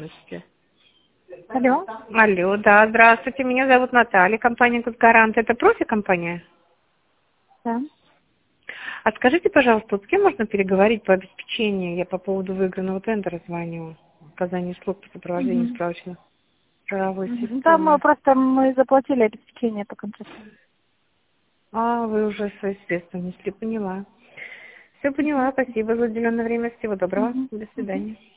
слышите? Алло. Алло, да, здравствуйте, меня зовут Наталья, компания «Гарант». Это профи-компания? Да. А скажите, пожалуйста, вот с кем можно переговорить по обеспечению? Я по поводу выигранного тендера звоню. Оказание услуг по сопровождению справочной правовой Да, мы системы. заплатили обеспечение по контракту. А, вы уже свои средства внесли, поняла. Все поняла, спасибо за уделенное время, всего доброго, до свидания.